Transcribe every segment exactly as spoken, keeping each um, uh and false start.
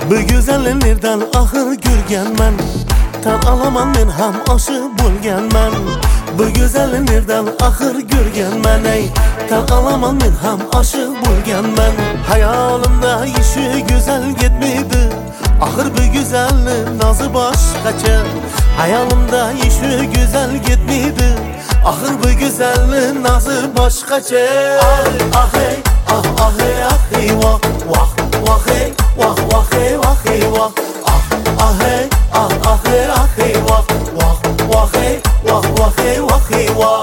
Bu güzelliklerden ahır görgenmen, tan alaman men ham aşık bo'lganman. Bu güzelliklerden ahır görgenmen, ey tan alaman men ham aşık bo'lganman. Hayolimda işi güzel gitmedi, ahır bu güzellik nazı başqacha. Hayolimda işi güzel gitmedi, ahır bu güzellik nazı başqacha. Ah ah hey, ah ah hey, ah hey, vah vah vah hey, vah vah hey, vah hey, vah. Ah ah hey, ah ah hey, ah hey, vah vah vah hey, vah vah hey, vah hey, vah.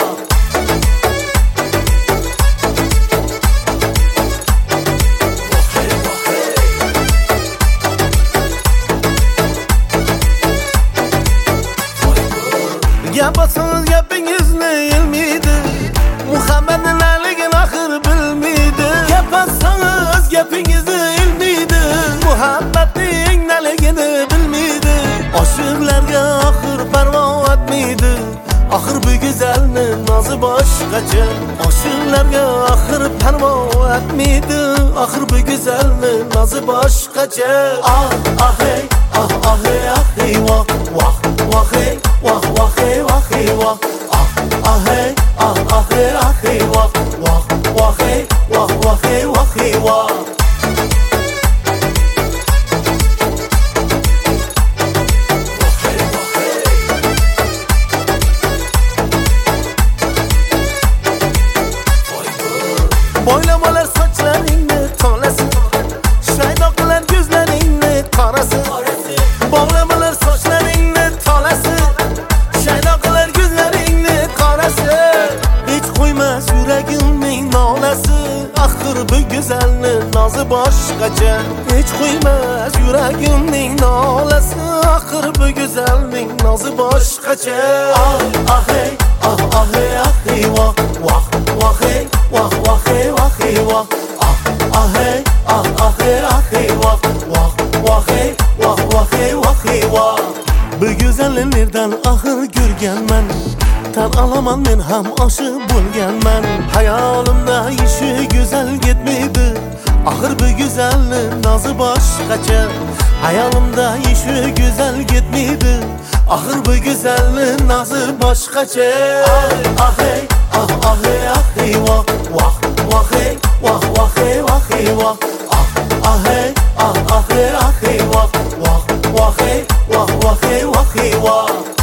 Yapasınız gapingizni ilmiydi, Muhammed'in aligin ahir bilmiydi. Yapasınız gapingizni ilmiydi, Muhammed'in aligini bilmiydi. Aşıklarga ahir parvo etmiydi, ahir bu güzelnin nazı başqacha. Aşıklarga ahir parvo etmiydi, ahir bu güzelnin nazı başqacha. Ah ah hey, ah ah hey, ah hey, vah vah vah hey, vah vah hey, vah hey, vah. Ah ah hey, ah ah hey, ah hey, vah vah vah hey, vah vah hey, vah hey, vah. Boylamalar saçlaringni tolasin, shaydoqlar ko'zlaringni qarasin. Boylamalar sochlaringni tolasin, shaydoqlar ko'zlaringni qarasin. Hech qo'ymas yuragimning nolasi, axir bu go'zalning nozi boshqacha. Hech qo'ymas yuragimning nolasi, axir bu go'zalning nozi boshqacha. Ah ah hey, ah ah hey, ah hey, vah vah vah hey, vah vah hey, vah hey, vah. Ah ah hey, ah ah hey, ah hey, vah vah vah hey, vah vah hey, vah hey, vah. Bu güzelliklerden ahır görgenmen, tan alaman men ham aşık bo'lganman. Hayolimda işi güzel gitmedi, ahir bu güzellik nazı başqacha. Hayolimda işi güzel gitmedi, ahir bu güzellik nazı başqacha. Ah ah hey, ah ah hey, ah hey, vah vah vah hey, vah vah hey, vah hey, vah. Ah ah hey, ah ah hey, ah hey, vah vah vah hey, vah vah hey, vah hey, vah.